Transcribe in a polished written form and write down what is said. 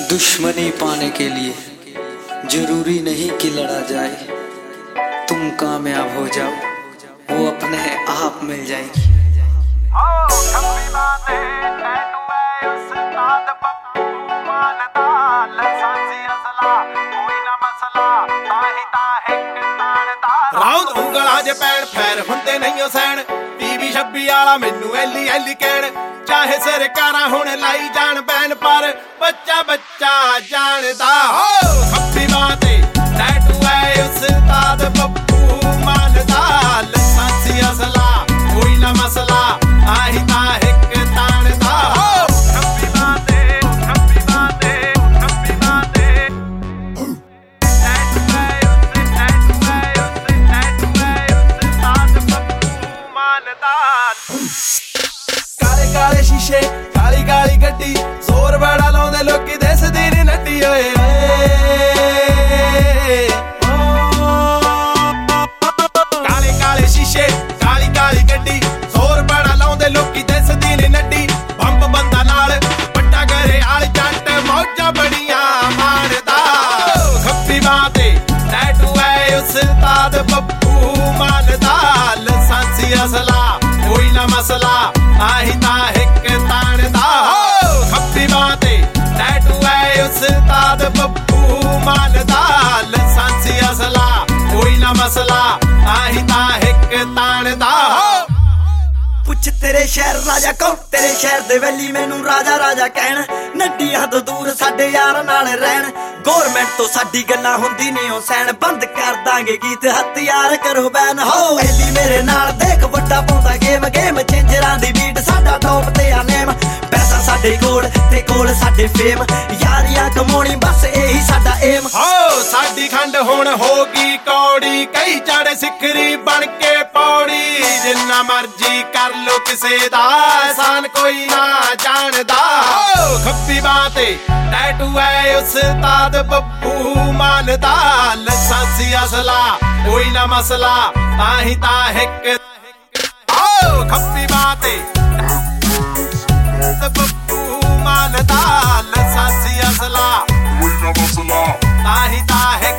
दुश्मनी पाने के लिए जरूरी नहीं कि लड़ा जाए, तुम कामयाब हो जाओ वो अपने आप मिल जाएगी। राउंड ਉਂਗਲਾਂ ਜੇ ਪੈਣ ਫੈਰ ਹੁੰਦੇ ਨਹੀਂ ਓ ਸੈਣ, 20-26 ਵਾਲਾ ਮੈਨੂੰ ਐਲੀ ਐਲੀ ਕਹਿਣ, ਚਾਹੇ ਸਰਕਾਰਾਂ ਹੁਣ ਲਾਈ ਜਾਣ ਬੈਨ, ਪਰ ਬੱਚਾ ਬੱਚਾ ਜਾਣਦਾ ਹੋ ਖੱਬੀ ਬਾਹ ਤੇ ਟੈਟੂ ਐ ਉਸਤਾਦ ਬੱਬੂ ਮਾਨ ਦਾ, ਲਾਇਸੈਂਸੀ ਅਸਲਾ ਕੋਈ ਨਾ ਮਸਲਾ ਆਹੀ ਤਾਂ ਇੱਕ ਤਾਣ ਦਾ ਹੋ ਖੱਬੀ ਬਾਹ ਤੇ ਖੱਬੀ ਬਾਹ ਤੇ ਖੱਬੀ ਬਾਹ ਤੇ ਟੈਟੂ ਐ ਉਸਤਾਦ ਬੱਬੂ ਮਾਨ ਦਾ। ਕਾਲੇ ਕਾਲੇ ਸ਼ੀਸ਼ੇ ਕਾਲੀ ਕਾਲੀ ਗੱਡੀ, ਜ਼ੋਰ ਬੜਾ ਲਾਉਂਦੇ ਲੋਕੀ ਦਿਸਦੀ ਨੀ ਨੱਡੀ ਓਏ ਕਾਲੇ ਕਾਲੇ ਸ਼ੀਸ਼ੇ ਕਾਲੀ ਕਾਲੀ ਗੱਡੀ, ਜ਼ੋਰ ਬੜਾ ਲਾਉਂਦੇ ਲੋਕੀ ਦਿਸਦੀ ਨੀ ਨੱਡੀ, ਬੰਬ ਬੰਦਾ ਨਾਲ ਵੱਡਾ ਘਰੇ ਆਲ ਜੱਟ ਮੌਜਾਂ ਬੜੀਆਂ ਮਾਰਦਾ, ਖੱਬੀ ਬਾਹ ਤੇ ਟੈਟੂ ਐ ਉਸਤਾਦ ਬੱਬੂ ਮਾਨ ਦਾ, ਲਾਇਸੈਂਸੀ ਅਸਲਾ ਕੋਈ ਨਾ ਮਸਲਾ ਆਹੀ ਤਾਂ ਇੱਕ ਤਾਣ ਦਾ ਹੋ ਖੱਬੀ ਬਾਹ ਤੇ ਟੈਟੂ ਐ ਉਸਤਾਦ ਬੱਬੂ ਮਾਨ ਦਾ, ਲਾਇਸੈਂਸੀ ਅਸਲਾ ਕੋਈ ਨਾ ਮਸਲਾ ਆਹੀ ਤਾਂ ਇੱਕ ਤਾਣ ਦਾ ਹੋ। ਪੁੱਛ ਤੇਰੇ ਸ਼ਹਿਰ ਰਾਜਾ ਕੌਣ, ਤੇਰੇ ਸ਼ਹਿਰ ਦੇ ਵੈਲੀ ਮੈਨੂੰ ਰਾਜਾ ਰਾਜਾ ਕਹਿਣ, ਨੱਡੀ ਹੱਦ ਦੂਰ ਸਾਡੇ ਯਾਰ ਨਾਲ ਰਹਿਣ, ਗੌਰਮੈਂਟ ਤੋਂ ਸਾਡੀ ਗੱਲਾਂ ਹੁੰਦੀ ਨੀ ਓ ਸੈਣ, ਬੰਦ ਕਰ ਦਾਂਗੇ ਗੀਤ ਹਥਿਆਰ ਕਰੋ ਬੈਨ ਹੋ ਵੈਲੀ ਮੇਰੇ ਨਾਲ ਦੇਖ ਵੱਡਾ ਪਾਉਂਦਾ ਗੇਮ, ਗੇਮ ਚੇਂਜਰਾਂ ਦੀ ਬੀਟ ਸਾਡਾ ਟੌਪ ਤੇ ਆ ਨੇਮ, ਪੈਸਾ ਸਾਡੇ ਕੋਲ ਤੇ ਕੋਲ ਸਾਡੇ ਫੇਮ, ਯਾਰੀਆਂ ਕਮਾਉਣੀ ਬਸ ਇਹੀ ਸਾਡਾ ਏਮ ਹੋ ਸਾਡੀ ਖੰਡ ਹੁਣ ਹੋ ਗਈ ਕੌੜੀ, ਕਈ ਚੜੇ ਸਿਖਰੀ ਬਣ ਕੇ ਪੌੜੀ, ਜਿੰਨਾ ਮਰਜੀ ਕਰ ਲੋ ਕਿਸੇ ਦਾ ਆਸਾਨ ਕੋਈ ਨਾ ਜਾਣਦਾ ਹੋ ਖੱਬੀ ਬਾਹ ਤੇ ਟੈਟੂ ਐ ਉਸਤਾਦ ਬੱਬੂ ਮਾਨ ਦਾ, ਲਾਇਸੈਂਸੀ ਅਸਲਾ ਕੋਈ ਨਾ ਮਸਲਾ ਆਹੀ ਤਾਂ ਇੱਕ ਹੋ ਖੱਬੀ ਬਾਹ ਤੇ ਬੱਬੂ ਮਾਨ ਦਾ, ਲਾਇਸੈਂਸੀ ਅਸਲਾ ਕੋਈ ਨਾ ਮਸਲਾ ਆਹੀ ਤਾਂ ਇੱਕ